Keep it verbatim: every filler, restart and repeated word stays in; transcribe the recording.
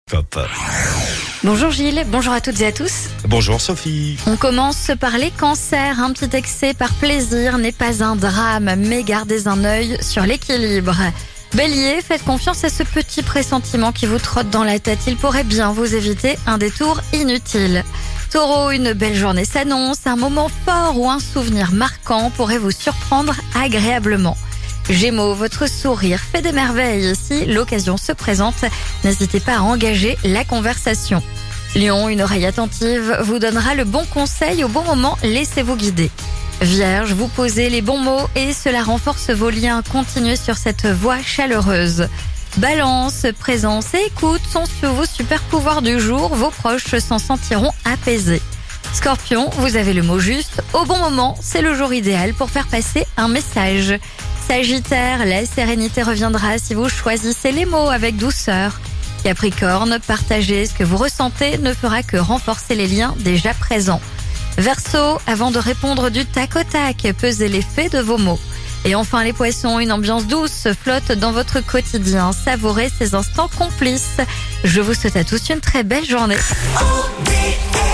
Top. Bonjour Gilles, bonjour à toutes et à tous. Bonjour Sophie. On commence par les cancers. Un petit excès par plaisir n'est pas un drame, mais gardez un œil sur l'équilibre. Bélier, faites confiance à ce petit pressentiment qui vous trotte dans la tête. Il pourrait bien vous éviter un détour inutile. Taureau, une belle journée s'annonce. Un moment fort ou un souvenir marquant pourrait vous surprendre agréablement. Gémeaux, votre sourire fait des merveilles. Si l'occasion se présente, n'hésitez pas à engager la conversation. Lion, une oreille attentive vous donnera le bon conseil au bon moment, laissez-vous guider. Vierge, vous posez les bons mots et cela renforce vos liens. Continuez sur cette voie chaleureuse. Balance, présence et écoute sont sur vos super pouvoirs du jour. Vos proches s'en sentiront apaisés. Scorpion, vous avez le mot juste. Au bon moment, c'est le jour idéal pour faire passer un message. Sagittaire, la sérénité reviendra si vous choisissez les mots avec douceur. Capricorne, partager ce que vous ressentez ne fera que renforcer les liens déjà présents. Verseau, avant de répondre du tac au tac, pesez l'effet de vos mots. Et enfin les poissons, une ambiance douce flotte dans votre quotidien. Savourez ces instants complices. Je vous souhaite à tous une très belle journée.